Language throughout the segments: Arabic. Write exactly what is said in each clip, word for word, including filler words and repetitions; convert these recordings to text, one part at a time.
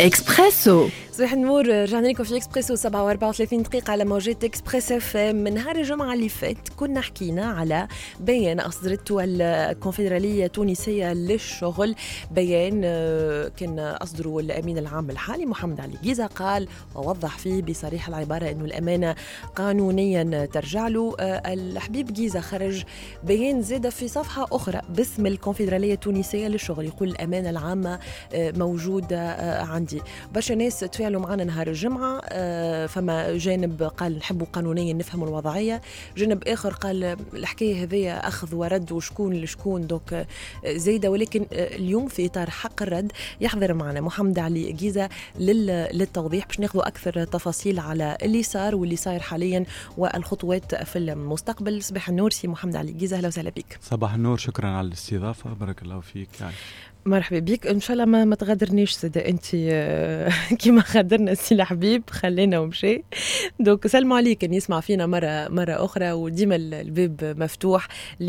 إكسبريسو. صباح النور، رجعنا لكم في إكسبريسو سبعة وأربعة وثلاثين دقيقة على موجات إكسبريس اف ام. من نهار الجمعة اللي فات كنا حكينا على بيان أصدرته الكونفدرالية التونسية للشغل، بيان كان أصدره الأمين العام الحالي محمد علي جيزة، قال ووضح فيه بصريح العبارة أنه الأمانة قانونيا ترجع له. الحبيب جيزة خرج بيان زاد في صفحة أخرى باسم الكونفدرالية التونسية للشغل، يقول الأمانة العامة موجودة عندي. برشا ناس تفاعلوا معنا نهار الجمعة، فما جانب قال نحبوا قانونيا نفهموا الوضعية، جانب آخر قال الحكاية هذه أخذ ورد وشكون لشكون دوك زايدة. ولكن اليوم في إطار حق الرد يحضر معنا محمد علي جيزة للتوضيح باش ناخذوا أكثر تفاصيل على اللي صار واللي صاير حاليا والخطوات في المستقبل. صباح النور سي محمد علي جيزة، أهلا وسهلا بك. صباح النور، شكرا على الاستضافة، بارك الله فيك. يعني مرحبا بك، ان شاء الله ما ما تغادرنيش سيدة انت كيما غادرنا السي الحبيب خلينا ومشي. دوك سلموا عليك ان يسمع فينا مره مره اخرى، وديما الباب مفتوح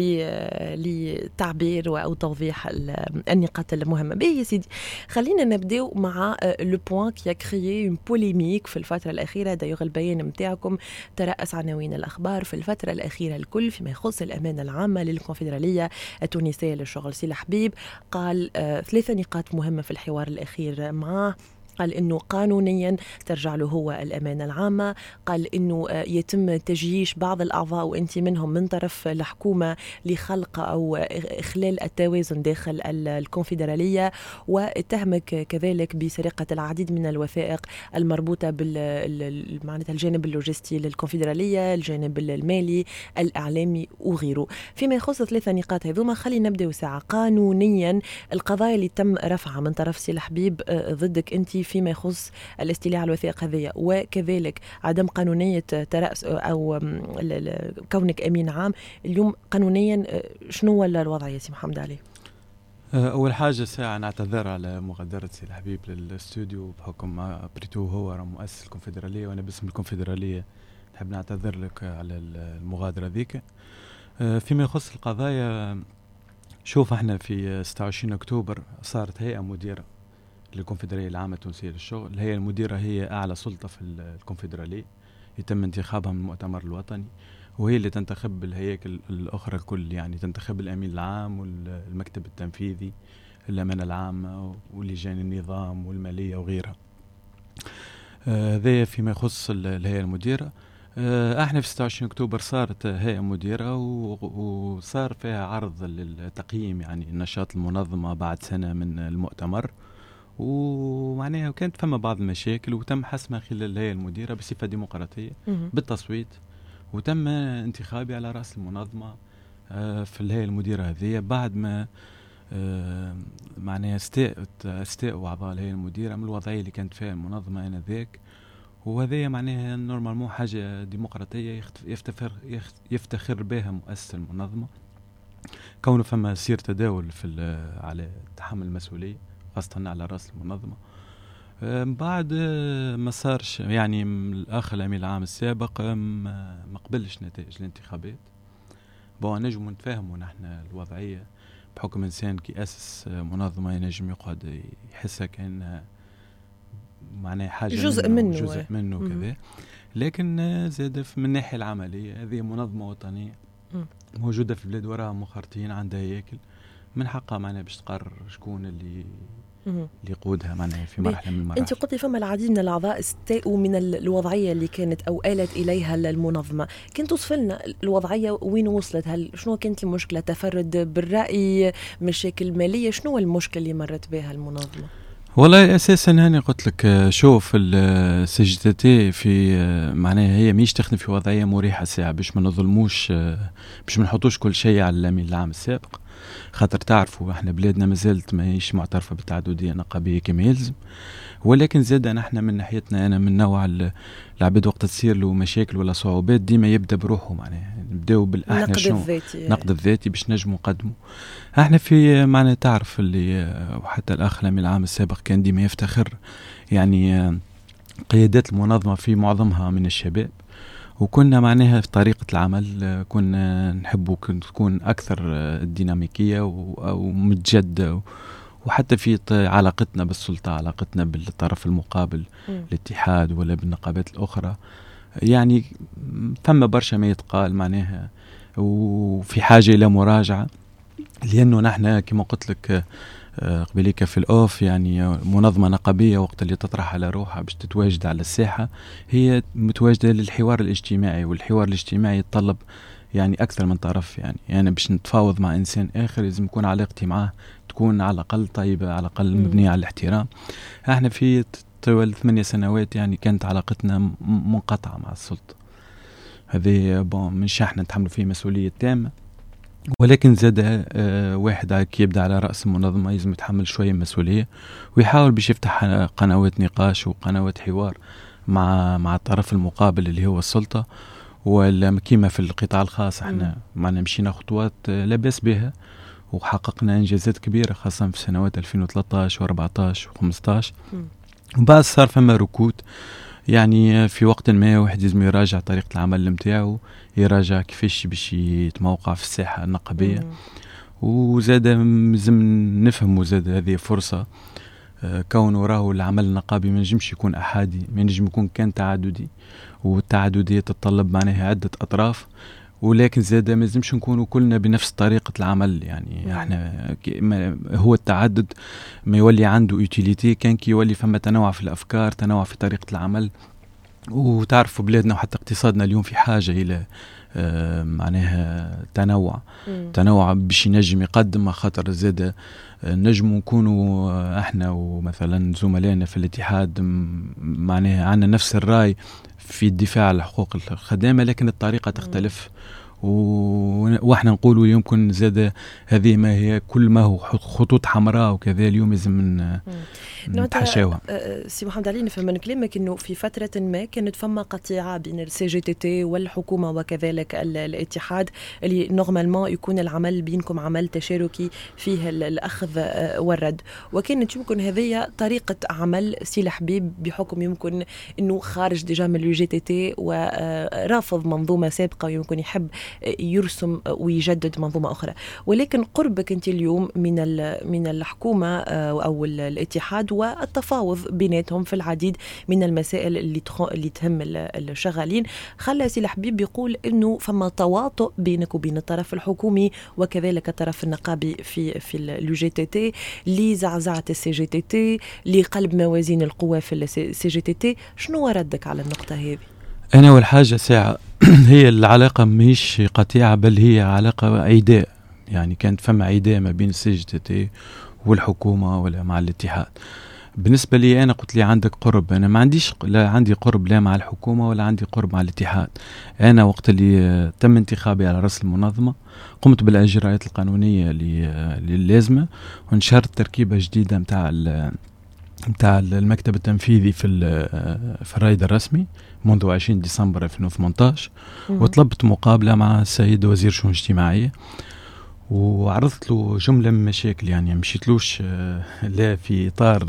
لتعبير او توضيح النقاط المهمه. بيه يا سيدي، خلينا نبداو مع لو بوين كي كريي اون بوليميك في الفتره الاخيره. دايوغ البيان نتاعكم ترأس عناوين الاخبار في الفتره الاخيره الكل فيما يخص الامانه العامه للكونفدراليه التونسيه للشغل. سي الحبيب قال ثلاثة نقاط مهمة في الحوار الأخير معه. قال إنه قانونيا ترجع له هو الأمانة العامة، قال إنه يتم تجييش بعض الأعضاء وأنت منهم من طرف الحكومة لخلق أو إخلال التوازن داخل الكونفدرالية، واتهمك كذلك بسرقة العديد من الوثائق المربوطة بال معناتها الجانب اللوجستي للكونفدرالية، الجانب المالي الإعلامي وغيره. فيما يخص ثلاثة نقاط هذوما خلينا نبدأ ساعة. قانونيا القضايا اللي تم رفعها من طرف سي الحبيب ضدك أنت فيما يخص الاستيلاء على الوثائق هذه، وكذلك عدم قانونية ترأس أو كونك أمين عام اليوم، قانونيا شنو ولا الوضع يا سي محمد علي؟ أول حاجة ساعة نعتذر على مغادرة سي الحبيب للاستوديو بحكم بريتو هو مؤسس الكونفدرالية وأنا باسم الكونفدرالية نحب نعتذر لك على المغادرة ذيك. فيما يخص القضايا، شوف احنا في ستة وعشرين أكتوبر صارت هيئة مديرة للكونفدرالية العامة التونسية للشغل. الهيئة المديرة هي أعلى سلطة في الكونفدرالية، يتم انتخابها من المؤتمر الوطني، وهي اللي تنتخب الهياكل الأخرى الكل، يعني تنتخب الأمين العام والمكتب التنفيذي، الأمانة العامة ولجان النظام والمالية وغيرها. هذا آه فيما يخص الهيئة المديرة. آه احنا في ستة وعشرين أكتوبر صارت هيئة مديرة وصار فيها عرض للتقييم يعني النشاط المنظمة بعد سنة من المؤتمر، ومعناها كانت فما بعض المشاكل وتم حسمها خلال الهيئة المديرة بصفة ديمقراطية بالتصويت، وتم انتخابي على رأس المنظمة آه في الهيئة المديرة هذه بعد ما آه معناها استاءوا أعضاء الهيئة المديرة من الوضعية اللي كانت فيها المنظمة آنذاك. وهذا معناها نورمال مو حاجة ديمقراطية يفتخر يفتخر بها مؤسس المنظمة، كونه فما سير تداول في على تحمل المسؤولية خاصة على رأس المنظمة. بعد ما صارش يعني الأخ الأمين العام السابق ما قبلش نتائج الانتخابات. بون نجم نتفاهموا نحن الوضعية بحكم إنسان كي أسس منظمة ينجم يقعد يحسها كأنها معناه حاجة جزء منه, منه جزء منه كذا. لكن زاد من الناحية العملية هذه منظمة وطنية مم. موجودة في البلاد وراها مخرطين عندها هياكل من حقها معناه باش تقرر شكون اللي اللي يقودها معناه في مرحلة من المراحل. أنت قلتي فما العديد من الأعضاء استاءوا من الوضعية اللي كانت أو آلت إليها المنظمة، كنت توصف لنا الوضعية وين وصلت؟ هل شنو كانت المشكلة؟ تفرد بالرأي، مشاكل مالية، شنو المشكلة اللي مرت بها المنظمة؟ والله أساسا أنا قلت لك شوف السجدتي في معناها هي ميش تخدم في وضعية مريحة ساعة باش ما نظلموش، باش ما نحطوش كل شيء على الأمين العام السابق، خاطر تعرفوا احنا بلادنا مازالت ماهيش معترفة بالتعددية النقابية كما يلزم. ولكن زاد نحن من ناحيتنا أنا من نوع العباد وقت تصير له مشاكل ولا صعوبات ديما يبدأ بروحه، معناها نبداو بالأحنا نقد شنو الذاتي نقد الذاتي باش نجمو نقدمه. احنا في معنى تعرف اللي وحتى الأخ الأمين العام السابق كان ديما يفتخر يعني قيادات المنظمة في معظمها من الشباب، وكنا معناها في طريقة العمل كنا نحبوا تكون أكثر ديناميكية ومتجدة وحتى في علاقتنا بالسلطة، علاقتنا بالطرف المقابل م. الاتحاد ولا بالنقابات الأخرى، يعني ثم برشا ما يتقال معناها، وفي حاجة إلى مراجعة، لأنه نحن كما قلت لك قبليك في الأوف، يعني منظمة نقابية وقت اللي تطرح على روحها باش تتواجد على الساحة هي متواجدة للحوار الاجتماعي، والحوار الاجتماعي يتطلب يعني أكثر من طرف. يعني أنا يعني باش نتفاوض مع إنسان آخر لازم يكون علاقتي معه تكون على الأقل طيبة، على الأقل مبنية على الاحترام. احنا في طوال ثمانية سنوات يعني كانت علاقتنا منقطعة مع السلطة، هذه بون من شحن نتحمل فيه مسؤولية تامة، ولكن زاد آه واحد كي يبدأ على رأس المنظمة لازم يتحمل شوية مسؤولية، ويحاول باش يفتح قنوات نقاش وقنوات حوار مع مع الطرف المقابل اللي هو السلطة. ولا كيما في القطاع الخاص احنا معنا مشينا خطوات لا بأس بها وحققنا انجازات كبيرة، خاصة في سنوات ألفين وثلاثة عشر وأربعة عشر وخمسة عشر. وبعد صار فما ركود، يعني في وقت ما واحد لازم يراجع طريقة العمل متاعه، يراجع كيفاش باش يتموقع في الساحة النقابية. وزاد لازم نفهم، وزاد هذه فرصة كون وراه العمل النقابي ما نجمش يكون أحادي، ما نجم يكون كان تعددي، والتعددية تتطلب معناها عدة أطراف، ولكن زاد ما لازمش نكونوا كلنا بنفس طريقة العمل. يعني مم. احنا هو التعدد ما يولي عنده يوتيليتي كان كي يولي فما تنوع في الأفكار، تنوع في طريقة العمل. وتعرفوا بلادنا وحتى اقتصادنا اليوم في حاجة إلى آه معناها تنوع مم. تنوع باش ينجم يقدم، خاطر زاد نجم نكونوا احنا ومثلا زملائنا في الاتحاد معناها عنا نفس الرأي في الدفاع عن حقوق الخدامة، لكن الطريقة تختلف. واحنا نقولوا يمكن زاد هذه ما هي كل ما هو خطوط حمراء وكذا اليوم لازم نتحاشاوها. سي محمد علي، نفهم من كلامك انه في فترة ما كانت فما قطيعة بين السي جي تي تي والحكومة وكذلك الاتحاد، اللي نورمالمون يكون العمل بينكم عمل تشاركي فيه الأخذ والرد، وكانت يمكن هذه طريقة عمل سي حبيب بحكم يمكن انه خارج ديجا من الجي تي تي ورافض منظومة سابقة ويمكن يحب يرسم ويجدد منظومة أخرى. ولكن قربك أنت اليوم من من الحكومة أو الاتحاد والتفاوض بيناتهم في العديد من المسائل اللي اللي تهم الشغالين، خلى سي الحبيب يقول إنه فما تواطؤ بينك وبين الطرف الحكومي وكذلك الطرف النقابي في في الجي تي تي لزعزعة السي جي تي تي، لقلب موازين القوى في السي جي تي تي. شنو ردك على النقطة هذه؟ أنا أول حاجة ساعة هي العلاقة مش قطيعة، بل هي علاقة عداء. يعني كانت فما عداء ما بين السي جي تي تي والحكومة ولا مع الاتحاد. بالنسبة لي أنا قلت لي عندك قرب، أنا ما عنديش، لا عندي قرب لا مع الحكومة ولا عندي قرب مع الاتحاد. أنا وقت اللي تم انتخابي على رأس المنظمة قمت بالإجراءات القانونية للازمة، ونشرت تركيبة جديدة متاع متاع المكتب التنفيذي في في الرائد الرسمي منذ عشرين ديسمبر ألفين وثمانية عشر، وطلبت مقابلة مع السيد وزير الشؤون الاجتماعية وعرضت له جملة من مشاكل. يعني مشيتلوش لا في إطار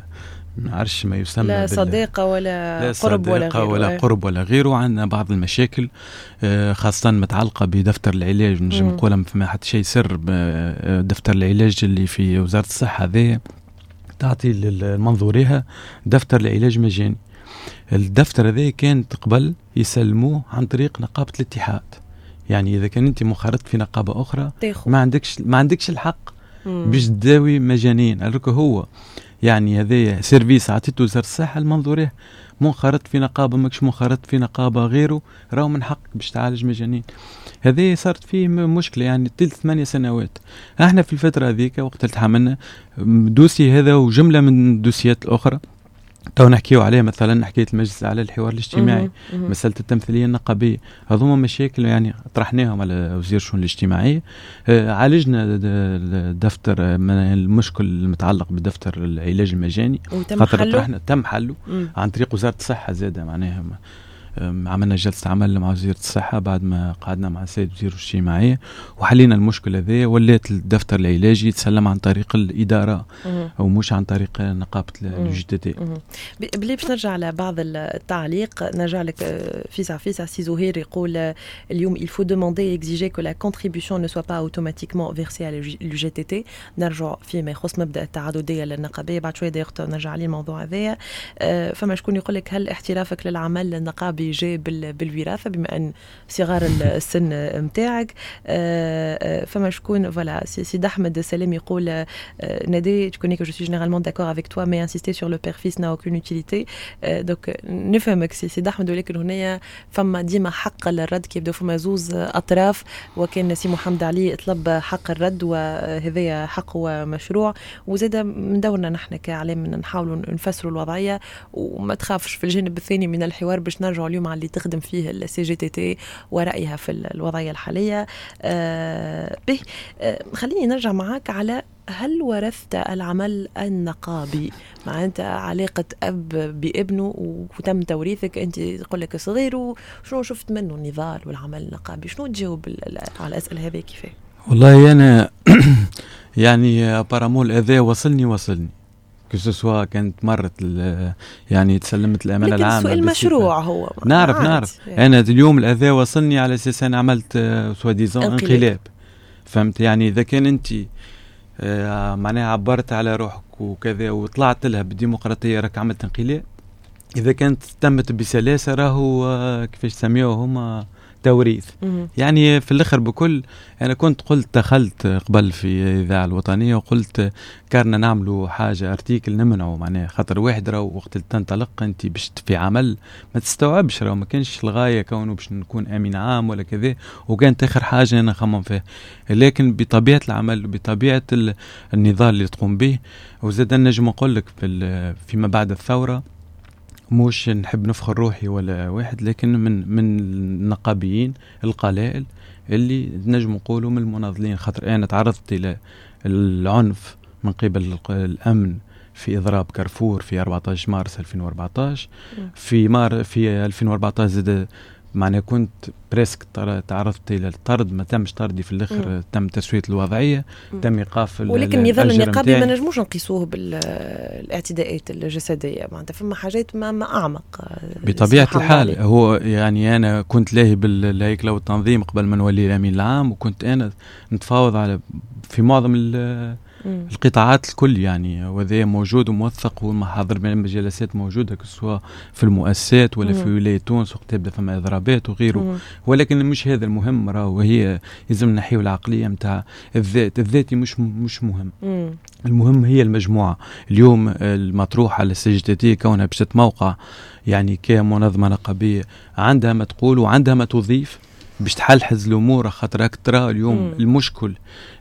ما عرفش ما يسمى لا صديقة ولا لا قرب ولا غيره ولا قرب ولا غيره. عندنا بعض المشاكل خاصة متعلقة بدفتر العلاج، نجم نقولها ما حتى شيء سر. دفتر العلاج اللي في وزارة الصحة هذا تعطي للمنظوريها دفتر العلاج مجاني. الدفتر هذا كان قبل يسلموه عن طريق نقابة الاتحاد، يعني إذا كان أنت منخرط في نقابة أخرى ما عندكش ما عندكش الحق باش تداوي مجانيا. الرك هو يعني هذا سيرفيس عطيته وزارة الصحة المنظوريه، منخرط في نقابة ماكش منخرط في نقابة غيره راهو من حق باش تعالج مجانيا. هذه صارت فيه مشكلة يعني ثلاث ثمانية سنوات. احنا في الفترة هذيك وقت اللي تحملنا دوسي هذا وجملة من الدوسيات الأخرى تو نحكيو عليه، مثلا حكاية المجلس على الحوار الاجتماعي، مسألة التمثيلية النقابية، هذوما مشاكل يعني طرحناهم على وزير الشؤون الاجتماعية. آه عالجنا دفتر من المشكل المتعلق بدفتر العلاج المجاني، خاطر طرحنا تم حله عن طريق وزارة الصحة زادة معناها عملنا جلسة عمل مع وزير الصحة بعد ما قعدنا مع السيد وزير الاجتماعية وحلينا المشكلة ذي، ولات الدفتر العلاجي يتسلم عن طريق الإدارة أو مش عن طريق نقابة الجي تي تي. بلي باش نرجع على بعض التعليق، نرجع لك فيسع فيسع سي زهير يقول اليوم il faut demander et exiger que la contribution ne soit pas automatiquement versée à le جي تي تي. نرجع فيما يخص مبدأ التعددية للنقابية بعد شوية دقيقة نرجع عليه الموضوع هذا. فما شكون يقول لك هل احترافك للعمل النقابي جاء بالوراثة بما أن صغار السن متاعك؟ فما شكون فوالا سيد أحمد سلام يقول نادي tu connais que je suis généralement d'accord avec toi mais insister sur le père-fils n'a aucune utilité. donc نفهمك سيد أحمد، ولكن هنا فما ديما حق للرد كيف بدو فما زوز أطراف، وكان سي محمد علي طلب حق الرد وهذا حق ومشروع، وزاد من دورنا نحن كإعلام نحاول نفسروا الوضعية وما تخافش في الجانب الثاني من الحوار باش نرجعوا اليوم على اللي تخدم فيه السي جي تي تي ورأيها في الوضعية الحالية. أه به أه خليني نرجع معاك على هل ورثت العمل النقابي؟ مع أنت علاقة أب بابنه وتم توريثك، أنت تقول لك صغير، وشنو شفت منه النضال والعمل النقابي؟ شنو تجاوب على الأسئلة هذه كيفاه؟ والله أنا يعني بارامول الأذى وصلني وصلني كسوسوا كانت مرت يعني تسلمت الأمانة العامة. السؤال مشروع هو نعرف نعرف يعني. أنا اليوم الأذى وصلني على أساس أنا عملت سوا ديزون انقلاب، فهمت يعني؟ إذا كان أنت آه معناها عبرت على روحك وكذا وطلعت لها بالديمقراطية راك عملت انقلاب، إذا كانت تمت بسلاسة راهو آه كيفاش سميوه هما توريث. يعني في الآخر بكل أنا كنت قلت دخلت قبل في إذاعة الوطنية وقلت كارنا نعملوا حاجة ارتيكل نمنعه، معناه خاطر واحد راهو وقت تنطلق أنت باش في عمل ما تستوعبش، راهو ما كانش الغاية كونه باش نكون أمين عام ولا كذا، وكانت آخر حاجة أنا خمم فيها. لكن بطبيعة العمل وبطبيعة النضال اللي تقوم به، وزاد نجم نقول لك فيما بعد الثورة مش نحب نفخر روحي ولا واحد، لكن من من النقابيين القلائل اللي نجم نقولوا من المناضلين، خاطر انا تعرضت الى العنف من قبل الامن في اضراب كارفور في أربعة عشر مارس ألفين وأربعة عشر. في مار في ألفين وأربعة عشر زاد معناه كنت بريسك تعرضت الى الطرد، ما تمش طردي في الاخر، تم تسويه الوضعيه، م. تم ايقاف. ولكن نظام النقابي ما نجموش نقيسوه بالاعتداءات الجسديه، معناتها فما حاجات ما, ما اعمق بطبيعه الحال عليه. هو يعني انا كنت لاهي بالهيكله والتنظيم قبل ما نولي الامين العام، وكنت انا نتفاوض على في معظم القطاعات الكل يعني، وذا موجود وموثق ومحاضر من جلسات موجوده سواء في المؤسسات ولا في ولايه تونس وقت تبدا فما اضرابات وغيره. مم. ولكن مش هذا المهم، راهو هي لازم نحيو العقليه نتاع الذات، الذاتي مش مش مهم. مم. المهم هي المجموعه. اليوم المطروح على السي جي تي تي كونها باش تتموقع يعني كمنظمه نقابيه عندها ما تقول وعندها ما تضيف باش تحلحز الامور، خاطر ترى اليوم مم. المشكل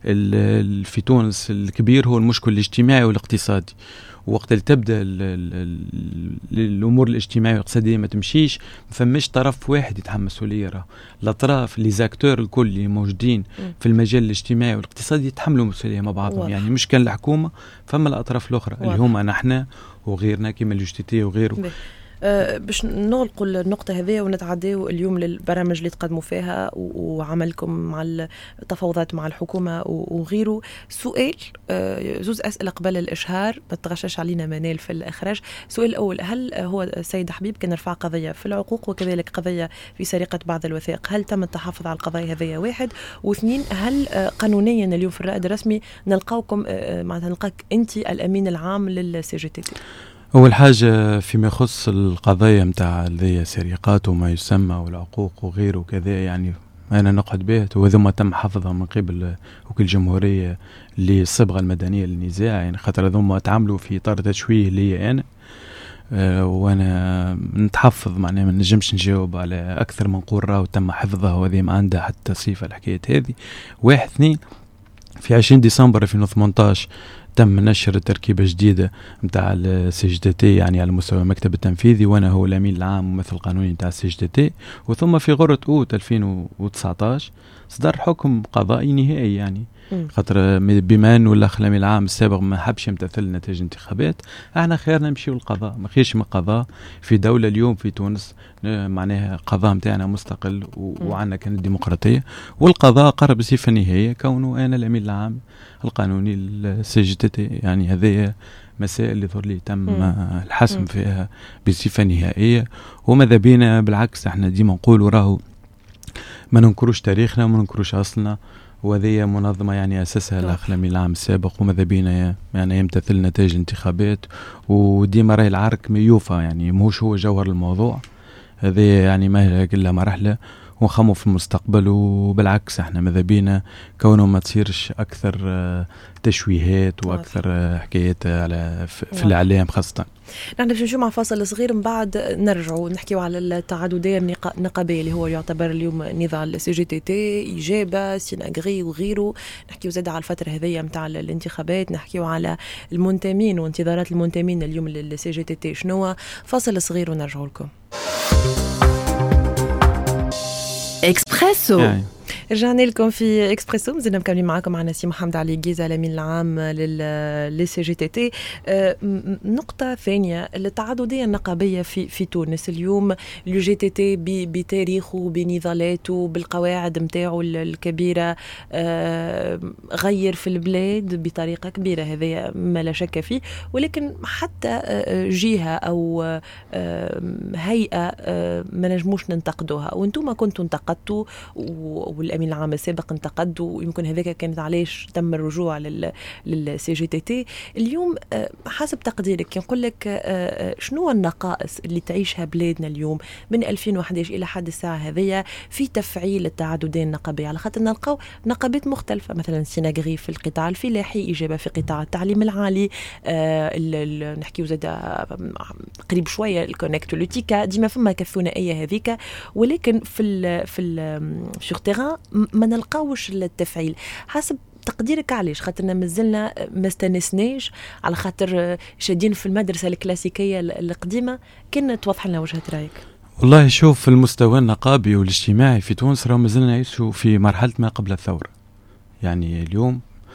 في تونس الكبير هو المشكل الاجتماعي والاقتصادي، وقت اللي تبدا ال ال ال الامور الاجتماعيه والاقتصاديه ما تمشيش، ما فماش طرف واحد يتحمل مسؤوليه، راه الاطراف لي زاكتور الكل اللي موجودين مم. في المجال الاجتماعي والاقتصادي يتحملوا مسؤوليه مع بعضهم. يعني مش كان الحكومه، فما الاطراف الاخرى واضح. اللي هما نحن وغيرنا كما الجي تي تي وغيره. بي. أه باش نغلقوا النقطة هذه ونتعداو اليوم للبرامج اللي تقدموا فيها وعملكم مع التفاوضات مع الحكومة وغيره. سؤال أه زوز أسئلة قبل الإشهار، ما تغشش علينا منال في الإخراج. سؤال الأول، هل هو السيد حبيب كان رفع قضية في العقوق وكذلك قضية في سرقة بعض الوثائق، هل تم التحافظ على القضايا هذه؟ واحد. واثنين، هل قانونيا اليوم في الرائد الرسمي نلقاوكم معناتها نلقاك أنت الأمين العام للسي جي تي تي؟ أول حاجة فيما يخص القضايا متاع ذي سرقات وما يسمى والعقوق وغيره وكذا، يعني أنا نقعد به وذم تم حفظها من قبل وكيل الجمهورية للصبغة المدنية للنزاع، يعني خاطر ذم تعملوا في إطار تشويه لي أنا أه وأنا نتحفظ، معناه ما نجمش نجاوب على أكثر من قرة وتم حفظها وذي ما عندها حتى صفة الحكاية هذه. واحد اثنين، في عشرين ديسمبر ألفين وثمانية عشر تم نشر تركيبة جديدة متاع السي جي تي تي يعني على مستوى المكتب التنفيذي، وانا هو الامين العام وممثل قانوني متاع السي جي تي تي. وثم في غرة اوت ألفين وتسعة عشر صدر حكم قضائي نهائي يعني خاطر بما انه الاخلامي العام السابق ما حبش يمتثل نتائج انتخابات، احنا خيرنا نمشيو للقضاء، ما خيرش من القضاء في دوله اليوم في تونس معناها قضاء نتاعنا مستقل وعندنا كانت ديمقراطيه، والقضاء قرب بصفه نهائيه كونه انا الامين العام القانوني للسي جي تي تي. يعني هذه مسائل اللي ظهر لي تم مم. الحسم مم. فيها بصفه نهائيه، وماذا بينا بالعكس احنا ديما نقولوا راهو ما ننكروش تاريخنا وما ننكروش اصلنا، وهذه منظمه يعني اساسها الاخلامي العام السابق، وماذا بينا يعني يمتثل نتائج الانتخابات، وديما راهي العرك ميوفا يعني مش هو جوهر الموضوع. هذه يعني ما هي الا مرحله ونخمو في المستقبل، وبالعكس احنا ماذا بينا كونه ما تصيرش اكثر تشويهات واكثر حكايات على في الاعلام خاصه. نحن باش نمشيو مع فاصل صغير، من بعد نرجعوا نحكيو على التعدديه النقابيه اللي هو يعتبر اليوم نضال السي جي تي تي، اجابه سيناغري وغيره. نحكيو زاد على الفتره هذيا نتاع الانتخابات، نحكيو على المنتمين وانتظارات المنتمين اليوم للسي جي تي تي شنو. فاصل صغير ونرجعوا لكم. اكسبريسو يعني. رجعنا لكم في اكسبريسو، مازلنا مكملين معاكم مع نسيم محمد علي جيزة الامين العام للسي جي تي تي. نقطة ثانية، التعددية النقابية في في تونس اليوم، اليو جي تي تي بتاريخه بنضالاته بالقواعد متاعه الكبيرة غير في البلاد بطريقة كبيرة، هذا ما لا شك فيه، ولكن حتى جهة أو هيئة ما نجموش ننتقدوها، وانتم كنتوا انتقدتوا والامين العام السابق انتقد، ويمكن هذاك كانت علاش تم الرجوع لل للسي جي تي تي. اليوم حسب تقديرك نقول لك شنو النقائص اللي تعيشها بلادنا اليوم من ألفين وأحد عشر الى حد الساعه هذيا في تفعيل التعدديه النقابيه، على خاطر نلقاو نقابات مختلفه، مثلا سيناغري في القطاع الفلاحي، اجابه في قطاع التعليم العالي، آه نحكيو زاد قريب شويه الكونيكت لوتيكا، ديما فما كالثنائيه هذيك، ولكن في ال في ال ما نلقاوش التفعيل. حسب تقديرك علاش؟ خاطرنا مازلنا ما استنسناش، على خاطر شادين في المدرسة الكلاسيكية القديمة؟ كان توضح لنا وجهة رأيك. والله شوف، في المستوى النقابي والاجتماعي في تونس راه مازلنا نعيشوا في مرحلة ما قبل الثورة. يعني اليوم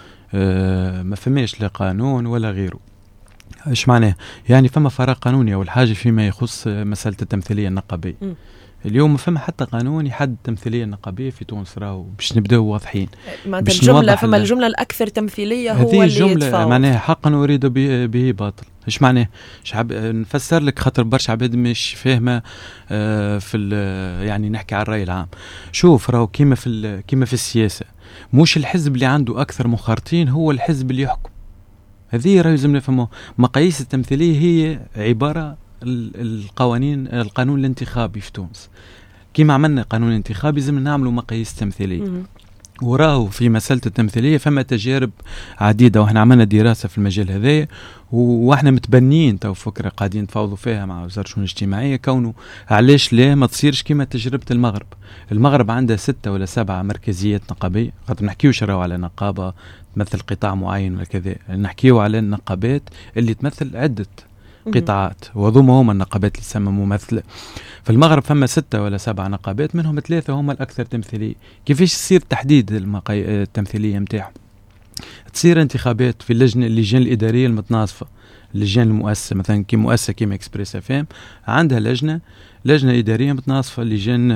آه ما فماش لا قانون ولا غيره. ايش معناه؟ يعني فما فراغ قانوني أول حاجة فيما يخص مسألة التمثيلية النقابية. م. اليوم ما فما حتى قانون يحدد التمثيلية النقابية في تونس، راهو باش نبداو واضحين. باش الجملة فما الجملة الأكثر تمثيلية هو اللي يتفاوض. هذه الجملة معناها حقا أريد به باطل. إيش معناه؟ شعب نفسر لك خاطر برشا عباد مش فاهمة آه في يعني نحكي على الرأي العام. شوف راهو كيما في كيما في السياسة، مش الحزب اللي عنده أكثر مخارطين هو الحزب اللي يحكم. هذه راهو لازم نفهمه. مقاييس التمثيلية هي عبارة القوانين القانون الانتخابي في تونس. كيما عملنا قانون انتخابي لازم نعملوا مقاييس تمثيلية، وراه في مسألة التمثيلية فما تجارب عديدة، واحنا عملنا دراسة في المجال هذا، واحنا متبنيين تو فكرة قاعدين نتفاوضوا فيها مع وزارة الشؤون الاجتماعية، كونه علاش لا ما تصيرش كيما تجربة المغرب. المغرب عندها ستة ولا سبعة مركزيات نقابية، خاطر نحكيوش راهو على نقابة تمثل قطاع معين ولا كذا، نحكيو على النقابات اللي تمثل عدة قطاعات، وهذوما هما النقابات اللي تسمى ممثلة. في المغرب فما ستة ولا سبعة نقابات، منهم ثلاثة هما الأكثر تمثيلية. كيفاش يصير تحديد المقاي... التمثيلية متاعهم؟ تصير انتخابات في اللجنة اللجان الإدارية المتناصفة، اللجان المؤسسة مثلا كي مؤسسة كيما اكسبريس اف ام عندها لجنة لجنة إدارية متناصفة، لجان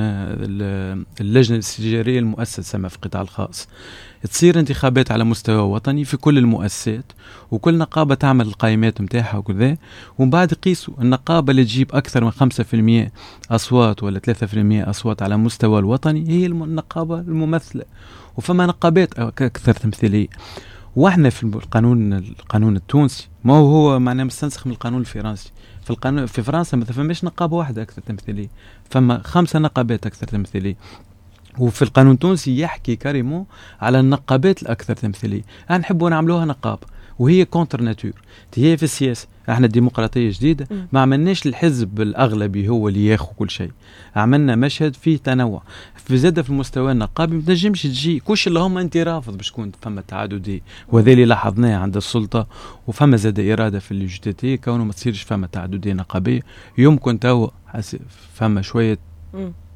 اللجنة الاستشارية المؤسسة في القطاع الخاص. تصير انتخابات على مستوى وطني في كل المؤسسات، وكل نقابة تعمل القائمات متاعها وكذا، ومن بعد يقيسوا النقابة اللي تجيب أكثر من خمسة في المية أصوات ولا ثلاثة في المية أصوات على مستوى الوطني هي النقابة الممثلة. وفما نقابات أكثر تمثيلية. واحنا في القانون القانون التونسي ما هو هو معناه مستنسخ من القانون الفرنسي. في القانون في فرنسا ما فماش نقابة واحدة أكثر تمثيلية، فما خمسة نقابات أكثر تمثيلية. وفي القانون التونسي يحكي كاريمو على النقابات الأكثر تمثيلية. نحبوا نعملوها نقابة وهي كونتر ناتور. هي في السياسة احنا الديمقراطية جديدة، ما عملناش الحزب الأغلبي هو اللي ياخذ كل شيء، عملنا مشهد فيه تنوع. في زادة في المستوى النقابي ما تنجمش تجي كوش اللي هم انت رافض باش تكون فما تعددي، وهذا اللي لاحظناه عند السلطة. وفما زاد إرادة في اللجتاتية كونه ما تصيرش فما تعددية نقابية. يمكن تو فما شوية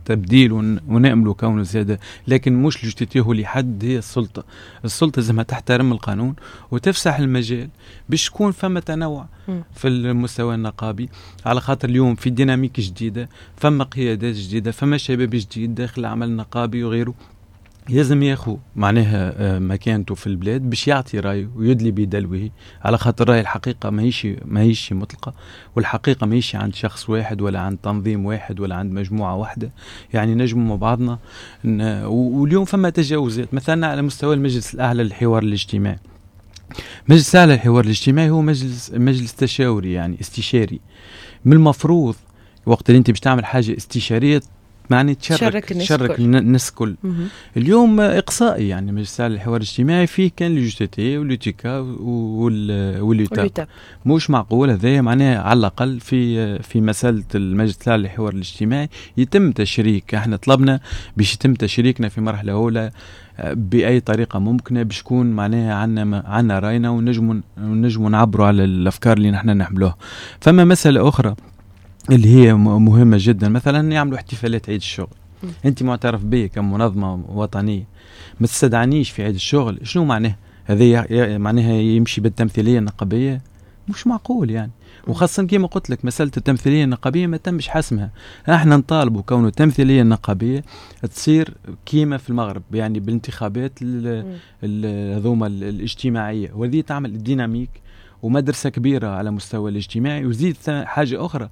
تبديل ونأملوا كونه زيادة، لكن مش الجي تي تي هو اللي حد، هي السلطة. السلطة لازم تحترم القانون وتفسح المجال باش يكون فما تنوع في المستوى النقابي، على خاطر اليوم في ديناميك جديدة، فما قيادات جديدة، فما شباب جديد داخل العمل النقابي وغيره، لازم ياخو معناها مكانته في البلاد باش يعطي رايه ويدلي بدلوه، على خاطر راي الحقيقة ما هيش ما هيش مطلقة، والحقيقة ما هيش عند شخص واحد ولا عند تنظيم واحد ولا عند مجموعة واحدة، يعني نجموا مع بعضنا. واليوم فما تجاوزات مثلا على مستوى المجلس الأعلى للحوار الاجتماعي. مجلس الأعلى للحوار الاجتماعي هو مجلس مجلس تشاوري، يعني استشاري. من المفروض وقت اللي انت باش تعمل حاجة استشارية معني تشارك تشارك الناس كل. اليوم اقصائي، يعني مجلس الحوار الاجتماعي فيه كان الجي تي تي واليوتيكا واليوتاب، مش معقول هذا معناه على الاقل في في مساله المجلس الحوار الاجتماعي يتم تشريك. احنا طلبنا باش يتم تشريكنا في مرحله اولى باي طريقه ممكنه باش يكون معناها عندنا عندنا راينا ونجموا ونجموا نعبروا على الافكار اللي نحن نحملوها. فما مساله اخرى اللي هي مهمة جدا، مثلا يعملوا احتفالات عيد الشغل. م. انت معترف بيه كمنظمة وطنية، ما تستدعنيش في عيد الشغل، شنو معناه هذا؟ معناها يمشي بالتمثيلية النقابية؟ مش معقول يعني. وخاصة كما قلت لك مسألة التمثيلية النقابية ما تمش حسمها. احنا نطالبوا كونه التمثيلية النقابية تصير كيما في المغرب، يعني بالانتخابات هذوما الاجتماعية، وذي تعمل الديناميك ومدرسة كبيرة على مستوى الاجتماعي. وزيد حاجة أخرى،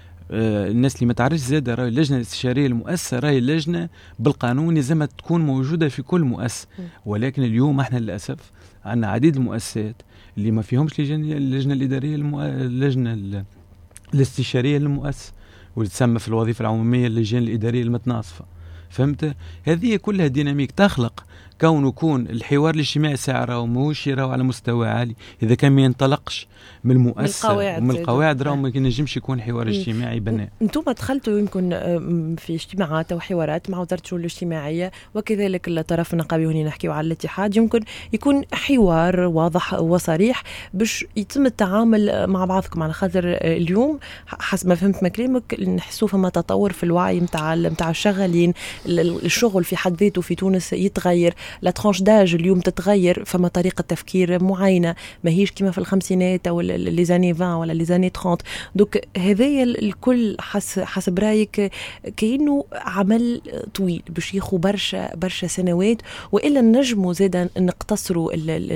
آه الناس اللي ما تعرفش زيادة، راي اللجنة الاستشارية المؤسسة راي اللجنة بالقانون لازم تكون موجودة في كل مؤسسة، ولكن اليوم احنا للأسف عندنا عديد المؤسسات اللي ما فيهمش اللجنة الإدارية المؤ... اللجنة الاستشارية للمؤسسة، وتسمى في الوظيفة العمومية اللجنة الإدارية المتناصفة. فهمت؟ هذه كلها ديناميك تخلق كون يكون الحوار الاجتماعي سعره وموش يراو على مستوى عالي. إذا كان ما ينطلقش من المؤسسة ومن القواعد راهو ما ينجمش يكون حوار اجتماعي بناء. انتم دخلتوا يمكن في اجتماعات او حوارات مع وزارة الشؤون الاجتماعية وكذلك الطرف النقابي، هنا نحكيو على الاتحاد، يمكن يكون حوار واضح وصريح باش يتم التعامل مع بعضكم، على خاطر اليوم حسب ما فهمت من كلامك نحسوا فما تطور في الوعي نتاع نتاع الشغالين، الشغل في حد ذاته في تونس يتغير، لا ترانش داج اليوم تتغير، فما طريقة تفكير معينة ما هيش كما في الخمسينات او لي زاني عشرين ولا لي زاني ثلاثين. دوك هذايا الكل حسب رايك كأنه عمل طويل باش ياخذ برشا برشا سنوات، والا نجموا زادا نقتصروا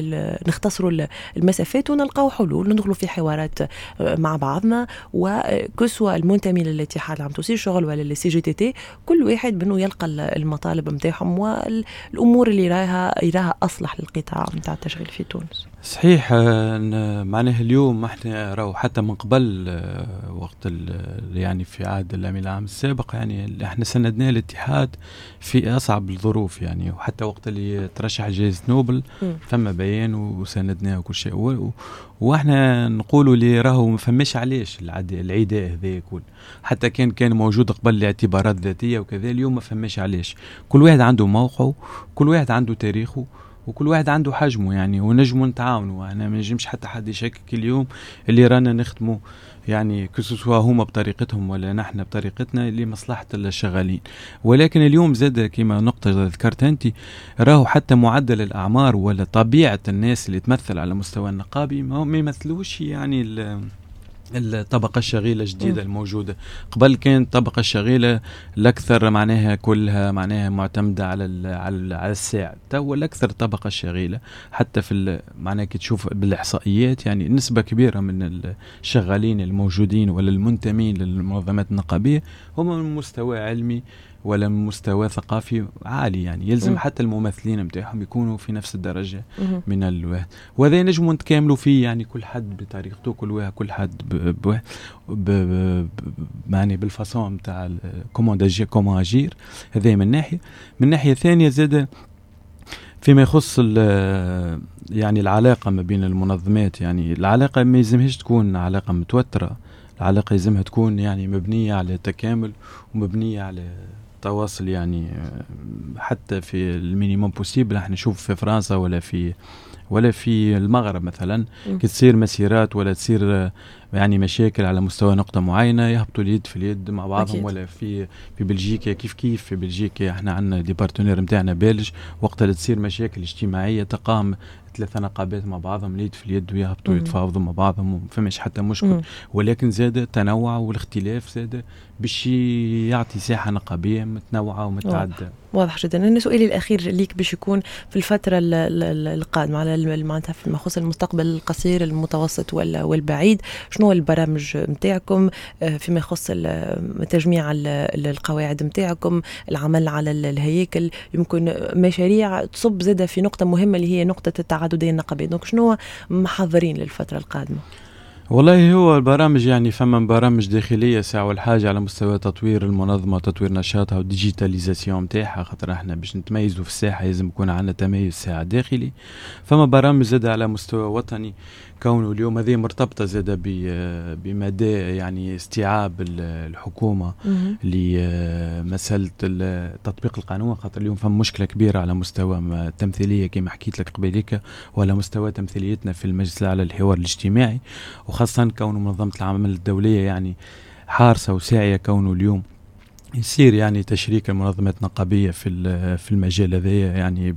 نختصروا المسافات ونلقاو حلول، ندخلوا في حوارات مع بعضنا، وكسوة المنتمي للاتحاد العام توسي شغل ولا للسي جي تي تي، كل واحد بانه يلقى المطالب نتاعهم والامور اللي يراها يراها اصلح للقطاع نتاع التشغيل في تونس. صحيح. معناه اليوم احنا راهو حتى من قبل وقت يعني في عهد الامين العام السابق، يعني احنا سندنا الاتحاد في اصعب الظروف، يعني وحتى وقت اللي ترشح جائزة نوبل فما بيان وسندناه وكل شيء، واحنا نقولوا لي راهو ما فماش علاش العداء هذا يكون، حتى كان كان موجود قبل الاعتبارات ذاتيه وكذا، اليوم ما فماش علاش. كل واحد عنده موقعه، كل واحد عنده تاريخه، وكل واحد عنده حجمه، يعني ونجموا نتعاونوا. انا ما نجمش حتى حد يشكك اليوم اللي رانا نخدموا يعني كسوا هما بطريقتهم ولا نحن بطريقتنا لمصلحة الشغالين. ولكن اليوم زاد كما نقطة ذكرت أنت، راهو حتى معدل الأعمار ولا طبيعة الناس اللي تمثل على مستوى النقابي ما يمثلوش يعني الطبقة الشغيلة الجديدة الموجودة. قبل كانت الطبقة الشغيلة الأكثر معناها كلها معناها معتمدة على على الساعة، تو الأكثر طبقة الشغيلة حتى في معناها كي تشوف بالإحصائيات، يعني نسبة كبيرة من الشغالين الموجودين ولا المنتمين للمنظمات النقابية هم من مستوى علمي ولا من مستوى ثقافي عالي، يعني يلزم م. حتى الممثلين متاعهم يكونوا في نفس الدرجة م. من الواحد، وهذا نجموا نتكاملوا فيه، يعني كل حد بطريقته، كل واحد كل حد ب ب ب يعني بالفاصون متاع كومون داجير كومون اجير. هذا من ناحية. من ناحية ثانية زاد فيما يخص يعني العلاقة ما بين المنظمات، يعني العلاقة ما يلزمهاش تكون علاقة متوترة، العلاقة يلزمها تكون يعني مبنية على تكامل ومبنية على تواصل، يعني حتى في المينيموم بوسيبل. احنا نشوف في فرنسا ولا في ولا في المغرب مثلا كي تصير مسيرات ولا تصير يعني مشاكل على مستوى نقطة معينة يهبطوا اليد في اليد مع بعضهم أكيد. ولا في في بلجيكا كيف كيف في بلجيكا احنا عندنا دي بارتنير نتاعنا بلج، وقت اللي تصير مشاكل اجتماعية تقام ثلاثة نقابات مع بعضهم اليد في اليد ويهبطوا يتفاوضوا مع بعضهم وما فماش حتى مشكل. مم. ولكن زاد التنوع والاختلاف زاد باش يعطي ساحة نقابية متنوعة ومتعددة. واضح جدا. أنا سؤالي الأخير ليك باش يكون في الفترة القادمة على معناتها فيما يخص المستقبل القصير المتوسط والبعيد، شنو البرامج متاعكم فيما يخص تجميع القواعد متاعكم، العمل على الهياكل، يمكن مشاريع تصب زادة في نقطة مهمة اللي هي نقطة التعددية النقابية، دونك شنو محضرين للفترة القادمة؟ والله هو البرامج يعني فما برامج داخلية ساعة والحاجة على مستوى تطوير المنظمة وتطوير نشاطها والديجيتاليزاسيون متاعها، خاطر احنا باش نتميزوا في الساحة لازم يكون عندنا تميز ساعة داخلي. فما برامج زادة على مستوى وطني، كونه اليوم هذه مرتبطة زادة بمدى يعني استيعاب الحكومة لمسألة تطبيق القانون، خاطر اليوم فما مشكلة كبيرة على مستوى التمثيلية كما حكيت لك قبيلك، وعلى مستوى تمثيليتنا في المجلس الأعلى للحوار الاجتماعي، وخاصة كون منظمة العمل الدولية يعني حارسة وساعية كونه اليوم يصير يعني تشريك المنظمات النقابية في في المجال هذا يعني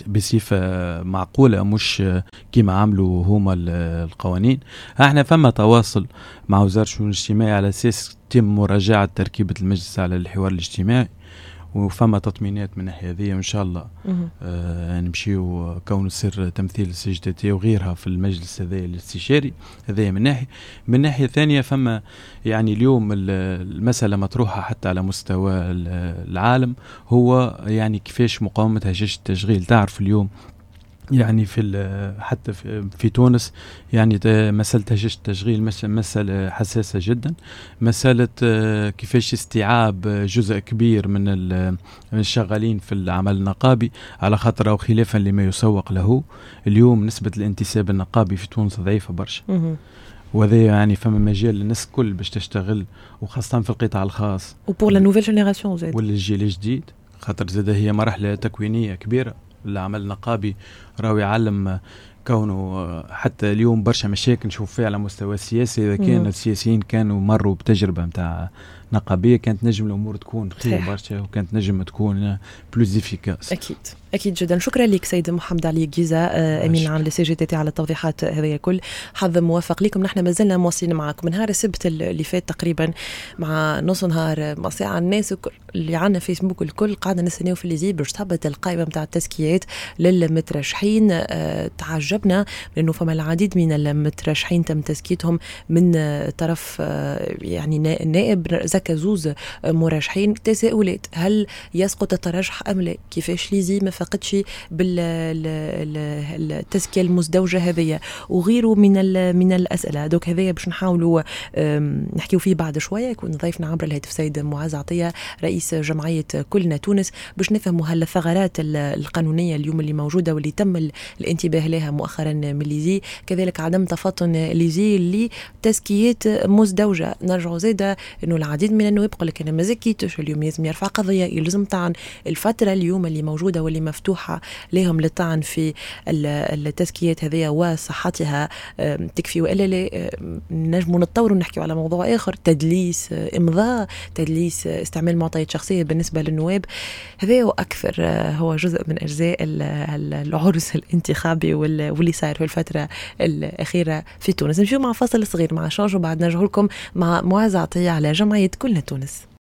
بصفة معقولة، مش كما عملوا هما القوانين. احنا فما تواصل مع وزارة الشؤون الاجتماعية على أساس تم مراجعة تركيبة المجلس على الحوار الاجتماعي، وفما تطمينات من ناحية هذه إن شاء الله آه نمشيو كون سر تمثيل السي جي تي تي وغيرها في المجلس هذا الاستشاري. هذا من ناحية. من ناحية ثانية فما يعني اليوم المسألة مطروحة حتى على مستوى العالم، هو يعني كيفاش مقاومة هشاشة التشغيل. تعرف اليوم يعني في حتى في, في تونس يعني مسألة هشاشة التشغيل مسألة حساسة جدا، مسألة كيفاش استيعاب جزء كبير من الشغالين في العمل النقابي، على خاطر أو خلافا لما يسوق له اليوم نسبة الانتساب النقابي في تونس ضعيفة برشا، وهذا يعني فما مجال للناس كل باش تشتغل، وخاصة في القطاع الخاص وبور لا نوفيل جينيراسيون زاد والجيل الجديد، خاطر زاد هي مرحلة تكوينية كبيرة. العمل النقابي راهو يعلم كونه حتى اليوم برشا مشاكل نشوف فيها على مستوى السياسي، إذا كان السياسيين كانوا مروا بتجربة متاع نقابية كانت نجم الأمور تكون خير برشا، وكانت نجم تكون بلوز إفيكاس. أكيد أكيد جدا. شكرا لك سيد محمد علي جيزة أمين العام للسي جي تي تي على التوضيحات هذه الكل. حظ موفق لكم. نحن ما زلنا مواصلين معكم نهار السبت اللي فات تقريبا مع نص نهار مع ساعة. الناس اللي عنا فيسبوك الكل قاعدة نستناو في الليزي باش تهبط القائمة متاع التزكيات للمترشحين. أه تعجبنا لأنه فما العديد من المترشحين تم تزكيتهم من طرف أه يعني نائب زكا زوز مرشحين. تساؤلات: هل يسقط الترشح أم لا؟ كيفاش ليزي ما فقدش بالتزكية المزدوجة هذه وغيره من من الأسئلة. دوك هذايا باش نحاولوا نحكيو فيه بعد شوية. يكون ضيفنا عبر الهاتف سيد معاذ عطية رئيس جمعية كلنا تونس باش نفهموا هل الثغرات القانونية اليوم اللي موجودة واللي تم الانتباه لها مؤخرا من ليزي، كذلك عدم تفاطن ليزي لتزكيات مزدوجة. نرجعوا زيادة انه العديد من النواب يقول لك انا ما زكيتش، اليوم لازم يرفع قضية، يلزم طعن. الفترة اليوم اللي موجودة واللي مفتوحة لهم للطعن في التزكيات هذه وصحتها تكفي، وإلا لا نجموا نتطوروا نحكي على موضوع آخر: تدليس إمضاء، تدليس استعمال معطيات شخصية بالنسبة للنواب. هذا وأكثر هو جزء من أجزاء العرس الانتخابي واللي صار في الفترة الأخيرة في تونس. نمشيو مع فاصل صغير مع شانج وبعد نرجع لكم مع معاذ عطية على جمعية كلنا تونس.